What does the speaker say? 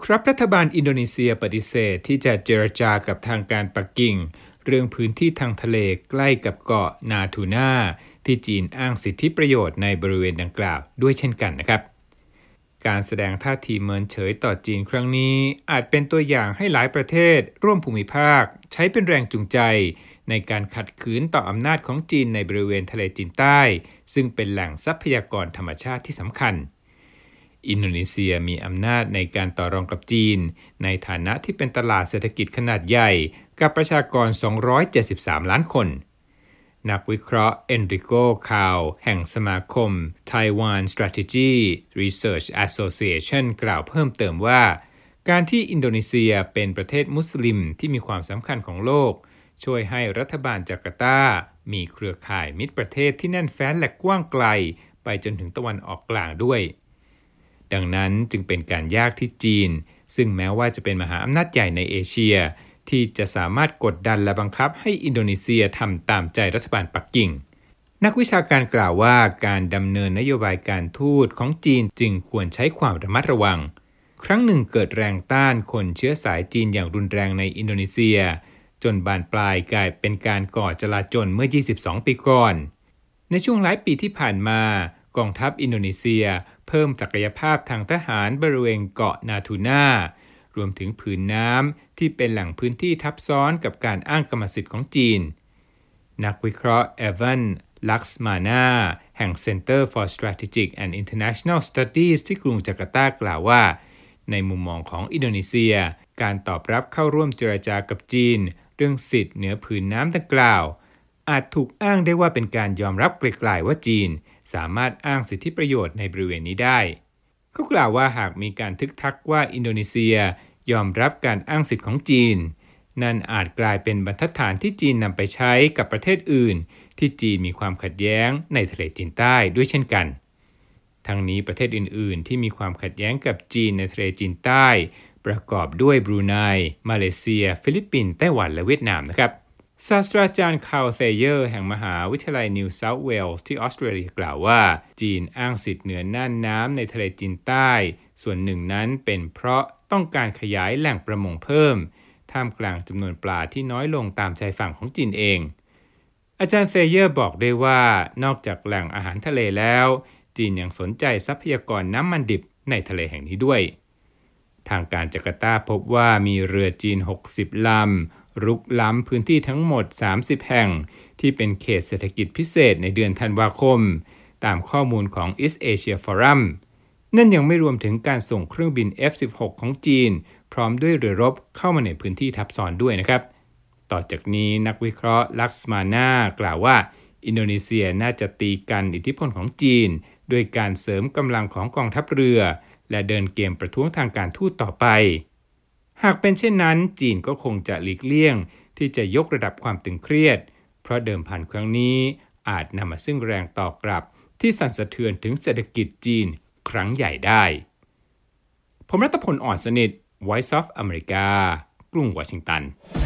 ครับรัฐบาลอินโดนีเซียปฏิเสธที่จะเจรจากับทางการปักกิ่งเรื่องพื้นที่ทางทะเลใกล้กับเกาะนาทูน่าที่จีนอ้างสิทธิประโยชน์ในบริเวณดังกล่าวด้วยเช่นกันนะครับการแสดงท่าทีเมินเฉยต่อจีนครั้งนี้อาจเป็นตัวอย่างให้หลายประเทศร่วมภูมิภาคใช้เป็นแรงจูงใจในการขัดขืนต่ออำนาจของจีนในบริเวณทะเลจีนใต้ซึ่งเป็นแหล่งทรัพยากรธรรมชาติที่สำคัญอินโดนีเซียมีอำนาจในการต่อรองกับจีนในฐานะที่เป็นตลาดเศรษฐกิจขนาดใหญ่กับประชากร273ล้านคนนักวิเคราะห์เอนริโกคาวแห่งสมาคม Taiwan Strategy Research Association กล่าวเพิ่มเติมว่าการที่อินโดนีเซียเป็นประเทศมุสลิมที่มีความสำคัญของโลกช่วยให้รัฐบาลจาการ์ตามีเครือข่ายมิตรประเทศที่แน่นแฟ้นและกว้างไกลไปจนถึงตะวันออกกลางด้วยดังนั้นจึงเป็นการยากที่จีนซึ่งแม้ว่าจะเป็นมหาอำนาจใหญ่ในเอเชียที่จะสามารถกดดันและบังคับให้อินโดนีเซียทำตามใจรัฐบาลปักกิ่งนักวิชาการกล่าวว่าการดำเนินนโยบายการทูตของจีนจึงควรใช้ความระมัดระวังครั้งหนึ่งเกิดแรงต้านคนเชื้อสายจีนอย่างรุนแรงในอินโดนีเซียจนบานปลายกลายเป็นการก่อจลาจลเมื่อ22ปีก่อนในช่วงหลายปีที่ผ่านมากองทัพอินโดนีเซียเพิ่มศักยภาพทางทหารบริเวณเกาะนาทูน่ารวมถึงผืนน้ำที่เป็นแหล่งพื้นที่ทับซ้อนกับการอ้างกรรมสิทธิ์ของจีนนักวิเคราะห์เอวันลักซ์มานาแห่ง Center for Strategic and International Studies ที่กรุงจาการ์ตากล่าวว่าในมุมมองของอินโดนีเซียการตอบรับเข้าร่วมเจรจากับจีนเรื่องสิทธิ์เหนือผืนน้ำดังกล่าวอาจถูกอ้างได้ว่าเป็นการยอมรับไกลๆว่าจีนสามารถอ้างสิทธิประโยชน์ในบริเวณนี้ได้เขากล่าวว่าหากมีการทึกทักว่าอินโดนีเซียยอมรับการอ้างสิทธิของจีนนั่นอาจกลายเป็นบรรทัดฐานที่จีนนำไปใช้กับประเทศอื่นที่จีนมีความขัดแย้งในทะเลจีนใต้ด้วยเช่นกันทั้งนี้ประเทศอื่นๆที่มีความขัดแย้งกับจีนในทะเลจีนใต้ประกอบด้วยบรูไนมาเลเซียฟิลิปปินส์ไต้หวันและเวียดนามนะครับศาสตราจารย์คาร์ลเซเยอร์แห่งมหาวิทยาลัยนิวเซาท์เวลส์ที่ออสเตรเลียกล่าวว่าจีนอ้างสิทธิ์เหนือน่านน้ำในทะเลจีนใต้ส่วนหนึ่งนั้นเป็นเพราะต้องการขยายแหล่งประมงเพิ่มท่ามกลางจำนวนปลาที่น้อยลงตามชายฝั่งของจีนเองอาจารย์เซเยอร์บอกได้ว่านอกจากแหล่งอาหารทะเลแล้วจีนยังสนใจทรัพยากรน้ำมันดิบในทะเลแห่งนี้ด้วยทางการจาการ์ตาพบว่ามีเรือจีน60ลำรุกล้ำพื้นที่ทั้งหมด30แห่งที่เป็นเขตเศรษฐกิจพิเศษในเดือนธันวาคมตามข้อมูลของ East Asia Forum นั่นยังไม่รวมถึงการส่งเครื่องบิน F-16 ของจีนพร้อมด้วยเรือรบเข้ามาในพื้นที่ทับซ้อนด้วยนะครับต่อจากนี้นักวิเคราะห์ลักซ์มานากล่าวว่าอินโดนีเซียน่าจะตีกันอิทธิพลของจีนด้วยการเสริมกำลังของกองทัพเรือและเดินเกมประท้วงทางการทูตต่อไปหากเป็นเช่นนั้นจีนก็คงจะหลีกเลี่ยงที่จะยกระดับความตึงเครียดเพราะเดิมพันครั้งนี้อาจนำมาซึ่งแรงตอบกลับที่สั่นสะเทือนถึงเศรษฐกิจจีนครั้งใหญ่ได้ผมรัตพล อ่อนสนิท Voice of America กรุงวอชิงตัน